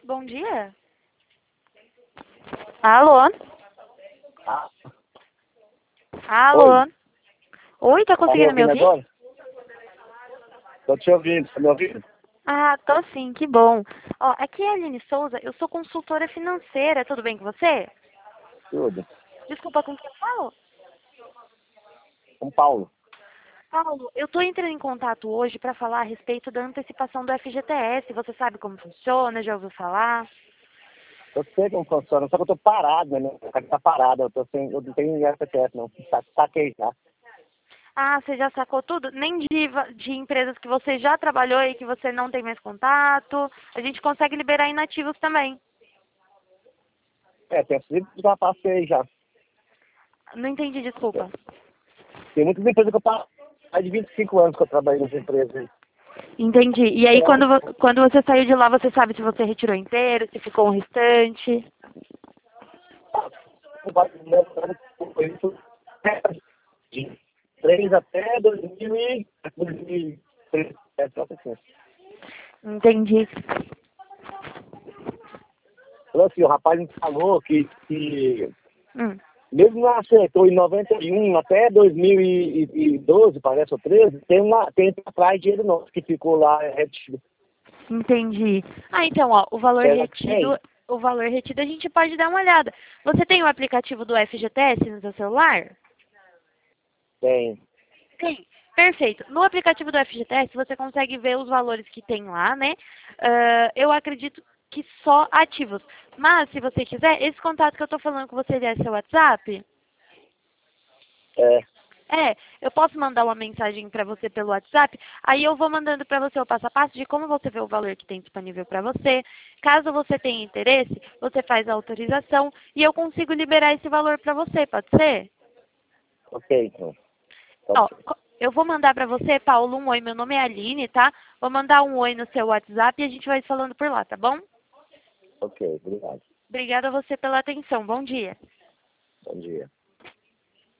Bom dia. Alô? Ah, Alô? Oi, tá tá me conseguindo me ouvindo ouvir? agora? Tô te ouvindo, tá me ouvindo? Ah, tô sim, que bom. Ó, aqui é a Aline Souza, eu sou consultora financeira, tudo bem com você? Tudo. Desculpa, com quem eu falo? São Paulo. Paulo, eu tô entrando em contato hoje para falar a respeito da antecipação do FGTS. Você sabe como funciona? Já ouviu falar? Eu sei como funciona, só que eu tô parado, né? O cara tá parado, eu não tenho FTF não. Saquei já. Ah, você já sacou tudo? Nem de empresas que você já trabalhou e que você não tem mais contato. A gente consegue liberar inativos também. Tem livros que eu já passei já. Não entendi, desculpa. Tem muitas empresas que eu passo. Mais de 25 anos que eu trabalho nessas empresas aí. Entendi. E aí, quando você saiu de lá, você sabe se você retirou inteiro, se ficou um restante? Foi isso de 3 até 2003. Só assim. Entendi. Falou assim, o rapaz me falou que Hum, mesmo não acertou em 91 até 2012, parece, ou 13, tem pra trás dinheiro nosso que ficou lá retido. entendi. Ah, então, ó, Tem? o valor retido a gente pode dar uma olhada. Você tem o aplicativo do FGTS no seu celular? Tem. Tem. Perfeito. No aplicativo do FGTS você consegue ver os valores que tem lá, né? Eu acredito que só ativos. Mas, se você quiser, esse contato que eu tô falando com você é seu WhatsApp? É. É, eu posso mandar uma mensagem para você pelo WhatsApp, aí eu vou mandando para você o passo a passo de como você vê o valor que tem disponível para você. Caso você tenha interesse, você faz a autorização e eu consigo liberar esse valor para você, pode ser? Ok, então. Pode Ó, ser. eu vou mandar para você, Paulo, um oi, meu nome é Aline, tá? Vou mandar um oi no seu WhatsApp e a gente vai falando por lá, tá bom? Ok, obrigado. Obrigada a você pela atenção, bom dia. Bom dia.